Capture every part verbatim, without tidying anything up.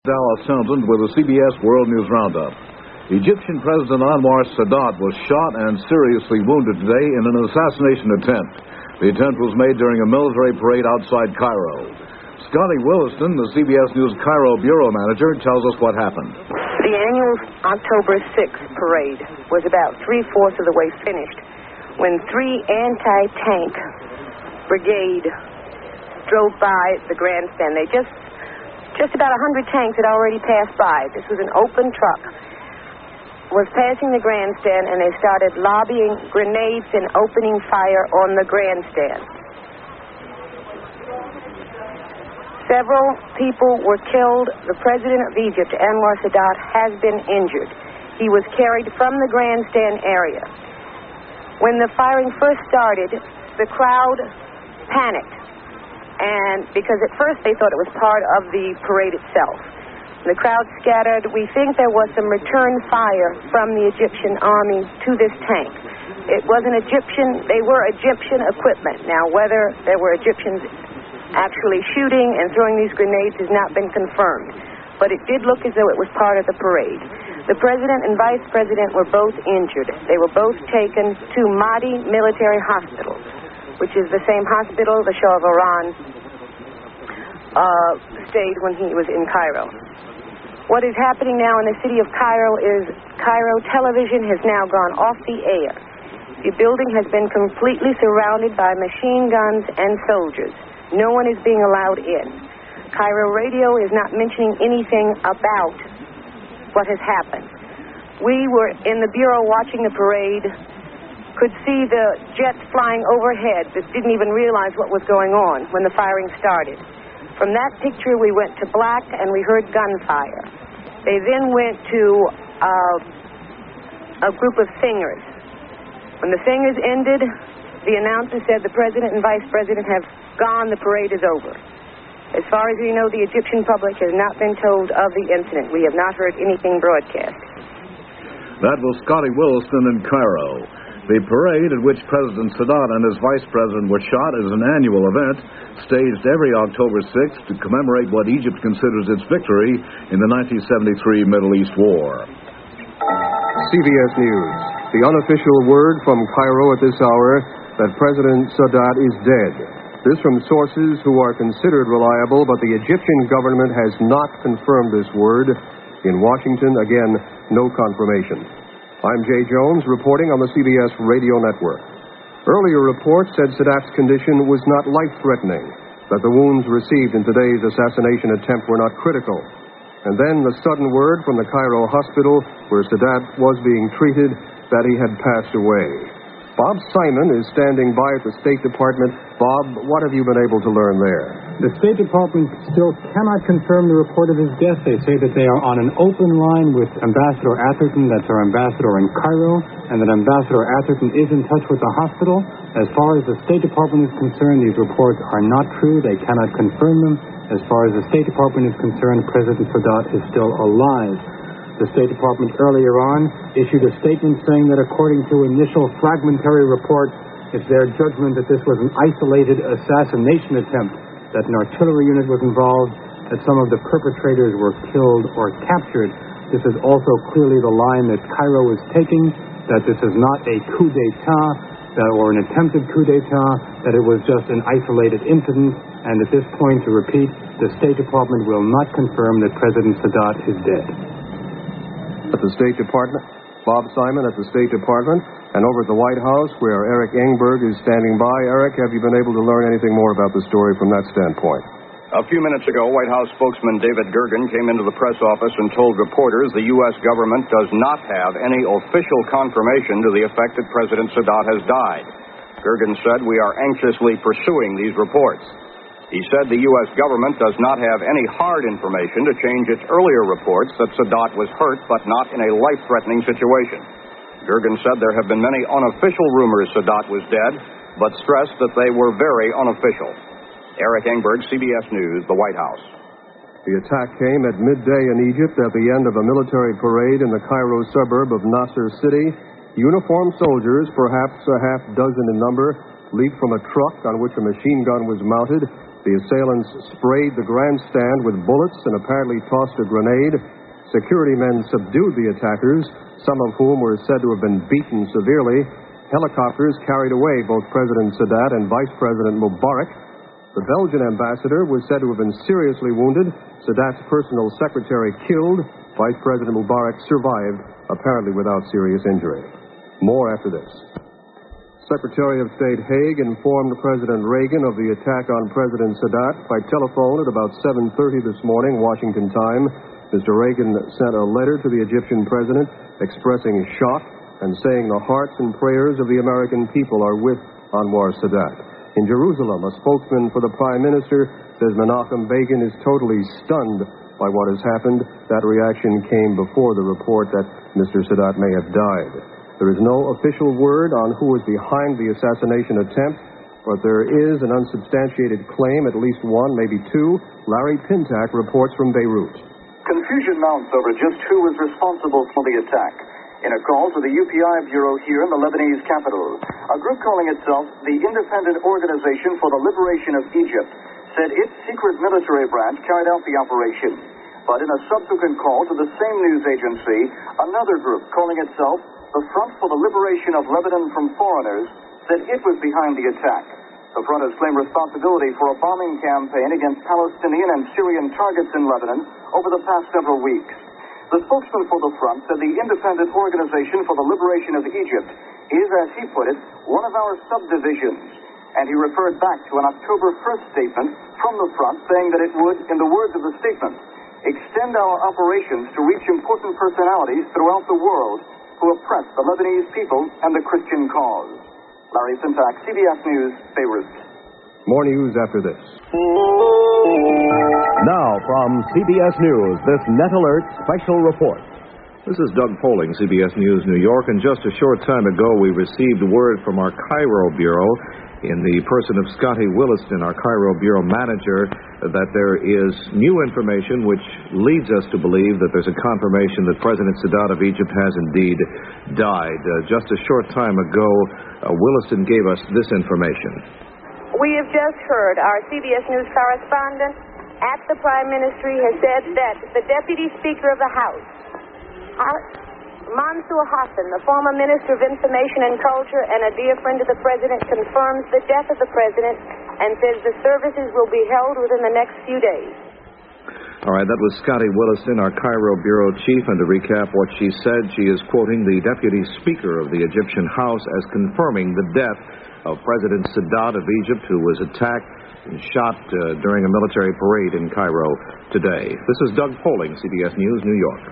Dallas Townsend with the C B S World News Roundup. Egyptian President Anwar Sadat was shot and seriously wounded today in an assassination attempt. The attempt was made during a military parade outside Cairo. Scotty Williston, the C B S News Cairo bureau manager, tells us what happened. The annual October sixth parade was about three-fourths of the way finished when three anti-tank brigade drove by the grandstand. They just Just about one hundred tanks had already passed by. This was an open truck. Was passing the grandstand, and they started lobbing grenades and opening fire on the grandstand. Several people were killed. The president of Egypt, Anwar Sadat, has been injured. He was carried from the grandstand area. When the firing first started, the crowd panicked. And because at first they thought it was part of the parade itself. The crowd scattered. We think there was some return fire from the Egyptian army to this tank. It wasn't Egyptian, they were Egyptian equipment. Now, whether there were Egyptians actually shooting and throwing these grenades has not been confirmed. But it did look as though it was part of the parade. The president and vice president were both injured. They were both taken to Mahdi Military Hospital, which is the same hospital the Shah of Iran uh, stayed when he was in Cairo. What is happening now in the city of Cairo is Cairo television has now gone off the air. The building has been completely surrounded by machine guns and soldiers. No one is being allowed in. Cairo radio is not mentioning anything about what has happened. We were in the bureau watching the parade, could see the jets flying overhead that didn't even realize what was going on when the firing started. From that picture, we went to black and we heard gunfire. They then went to uh, a group of singers. When the singers ended, the announcer said the president and vice president have gone, the parade is over. As far as we know, the Egyptian public has not been told of the incident. We have not heard anything broadcast. That was Scotty Williston in Cairo. The parade at which President Sadat and his vice president were shot is an annual event staged every October sixth to commemorate what Egypt considers its victory in the nineteen seventy-three Middle East War. C B S News. The unofficial word from Cairo at this hour that President Sadat is dead. This from sources who are considered reliable, but the Egyptian government has not confirmed this word. In Washington, again, no confirmation. I'm Jay Jones, reporting on the C B S Radio Network. Earlier reports said Sadat's condition was not life-threatening, that the wounds received in today's assassination attempt were not critical. And then the sudden word from the Cairo hospital, where Sadat was being treated, that he had passed away. Bob Simon is standing by at the State Department. Bob, what have you been able to learn there? The State Department still cannot confirm the report of his death. They say that they are on an open line with Ambassador Atherton, that's our ambassador in Cairo, and that Ambassador Atherton is in touch with the hospital. As far as the State Department is concerned, these reports are not true. They cannot confirm them. As far as the State Department is concerned, President Sadat is still alive. The State Department earlier on issued a statement saying that according to initial fragmentary reports, it's their judgment that this was an isolated assassination attempt, that an artillery unit was involved, that some of the perpetrators were killed or captured. This is also clearly the line that Cairo is taking, that this is not a coup d'etat that, or an attempted coup d'etat, that it was just an isolated incident, and at this point, to repeat, the State Department will not confirm that President Sadat is dead. At the State Department, Bob Simon at the State Department, and over at the White House, where Eric Engberg is standing by. Eric, have you been able to learn anything more about the story from that standpoint? A few minutes ago, White House spokesman David Gergen came into the press office and told reporters the U S government does not have any official confirmation to the effect that President Sadat has died. Gergen said, "We are anxiously pursuing these reports." He said the U S government does not have any hard information to change its earlier reports that Sadat was hurt but not in a life-threatening situation. Gergen said there have been many unofficial rumors Sadat was dead, but stressed that they were very unofficial. Eric Engberg, C B S News, the White House. The attack came at midday in Egypt at the end of a military parade in the Cairo suburb of Nasser City. Uniformed soldiers, perhaps a half dozen in number, leaped from a truck on which a machine gun was mounted The assailants sprayed the grandstand with bullets and apparently tossed a grenade. Security men subdued the attackers, some of whom were said to have been beaten severely. Helicopters carried away both President Sadat and Vice President Mubarak. The Belgian ambassador was said to have been seriously wounded. Sadat's personal secretary killed. Vice President Mubarak survived, apparently without serious injury. More after this. Secretary of State Haig informed President Reagan of the attack on President Sadat by telephone at about seven thirty this morning, Washington time. Mister Reagan sent a letter to the Egyptian president expressing shock and saying the hearts and prayers of the American people are with Anwar Sadat. In Jerusalem, a spokesman for the Prime Minister says Menachem Begin is totally stunned by what has happened. That reaction came before the report that Mister Sadat may have died. There is no official word on who is behind the assassination attempt, but there is an unsubstantiated claim, at least one, maybe two. Larry Pintack reports from Beirut. Confusion mounts over just who was responsible for the attack. In a call to the U P I Bureau here in the Lebanese capital, a group calling itself the Independent Organization for the Liberation of Egypt said its secret military branch carried out the operation. But in a subsequent call to the same news agency, another group calling itself the Front for the Liberation of Lebanon from Foreigners said it was behind the attack. The front has claimed responsibility for a bombing campaign against Palestinian and Syrian targets in Lebanon over the past several weeks. The spokesman for the front said the Independent Organization for the Liberation of Egypt is, as he put it, one of our subdivisions. And he referred back to an October first statement from the front saying that it would, in the words of the statement, extend our operations to reach important personalities throughout the world who oppress the Lebanese people and the Christian cause. Larry Pintack, C B S News, Beirut. More news after this. Now from C B S News, this Net Alert special report. This is Doug Poling, C B S News, New York, and just a short time ago we received word from our Cairo bureau in the person of Scotty Williston, our Cairo bureau manager, that there is new information which leads us to believe that there's a confirmation that President Sadat of Egypt has indeed died. Uh, just a short time ago, uh, Williston gave us this information. We have just heard our C B S News correspondent at the Prime Ministry has said that the Deputy Speaker of the House, Mansour Hassan, the former Minister of Information and Culture and a dear friend of the President, confirms the death of the President and says the services will be held within the next few days. All right, that was Scotty Williston, our Cairo bureau chief, and to recap what she said, she is quoting the Deputy Speaker of the Egyptian House as confirming the death of President Sadat of Egypt, who was attacked and shot uh, during a military parade in Cairo today. This is Doug Poling, C B S News, New York.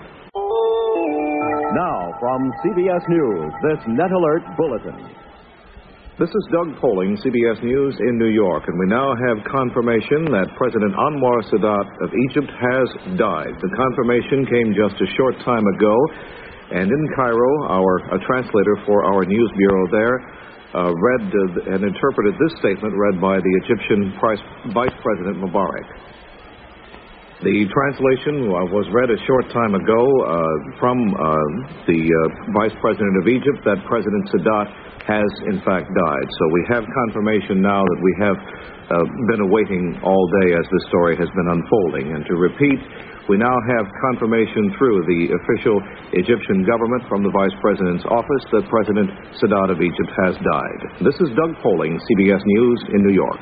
Now from C B S News, this Net Alert Bulletin. This is Doug Poling, C B S News in New York, and we now have confirmation that President Anwar Sadat of Egypt has died. The confirmation came just a short time ago, and in Cairo, our a translator for our news bureau there uh, read uh, and interpreted this statement read by the Egyptian Vice President Mubarak. The translation uh, was read a short time ago uh, from uh, the uh, Vice President of Egypt that President Sadat has in fact died. So we have confirmation now that we have uh, been awaiting all day as this story has been unfolding. And to repeat, we now have confirmation through the official Egyptian government from the Vice President's office that President Sadat of Egypt has died. This is Doug Poling, C B S News in New York.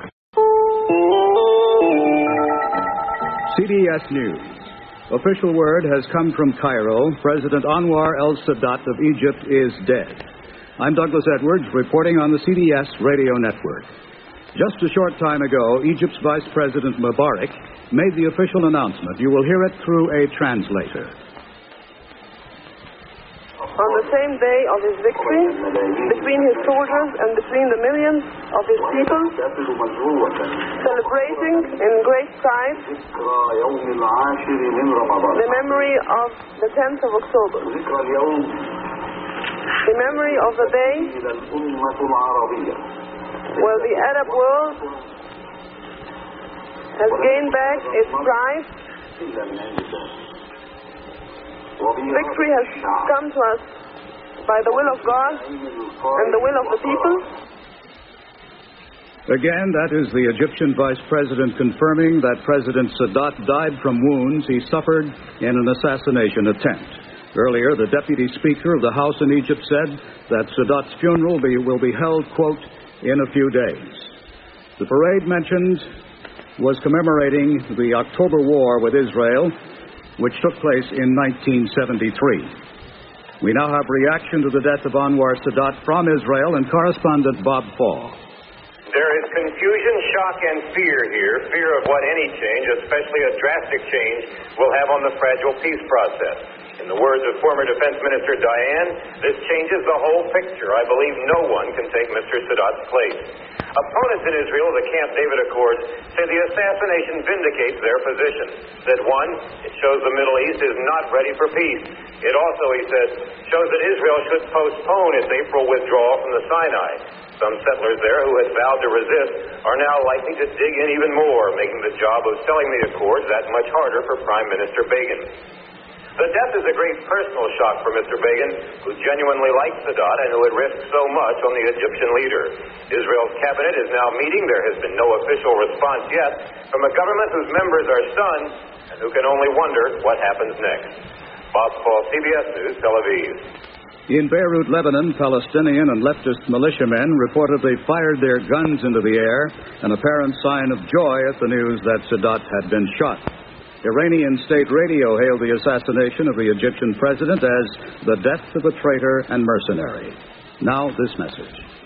C B S News. Official word has come from Cairo. President Anwar el-Sadat of Egypt is dead. I'm Douglas Edwards, reporting on the C B S radio network. Just a short time ago, Egypt's Vice President Mubarak made the official announcement. You will hear it through a translator. On the same day of his victory, between his soldiers and between the millions of his people, celebrating in great pride the memory of the tenth of October, the memory of the day where the Arab world has gained back its pride. Victory has come to us by the will of God and the will of the people. Again, that is the Egyptian vice president confirming that President Sadat died from wounds he suffered in an assassination attempt. Earlier, the deputy speaker of the House in Egypt said that Sadat's funeral be, will be held, quote, in a few days. The parade mentioned was commemorating the October War with Israel, which took place in nineteen seventy-three. We now have reaction to the death of Anwar Sadat from Israel and correspondent Bob Fall. There is confusion, shock, and fear here. Fear of what any change, especially a drastic change, will have on the fragile peace process. In the words of former Defense Minister Dayan, this changes the whole picture. I believe no one can take Mister Sadat's place. Opponents in Israel of the Camp David Accords say the assassination vindicates their position. That one, it shows the Middle East is not ready for peace. It also, he says, shows that Israel should postpone its April withdrawal from the Sinai. Some settlers there who had vowed to resist are now likely to dig in even more, making the job of selling the Accords that much harder for Prime Minister Begin. The death is a great personal shock for Mister Begin, who genuinely liked Sadat and who had risked so much on the Egyptian leader. Israel's cabinet is now meeting. There has been no official response yet from a government whose members are stunned and who can only wonder what happens next. Bob Fall, C B S News, Tel Aviv. In Beirut, Lebanon, Palestinian and leftist militiamen reportedly fired their guns into the air, an apparent sign of joy at the news that Sadat had been shot. Iranian state radio hailed the assassination of the Egyptian president as the death of a traitor and mercenary. Now, this message.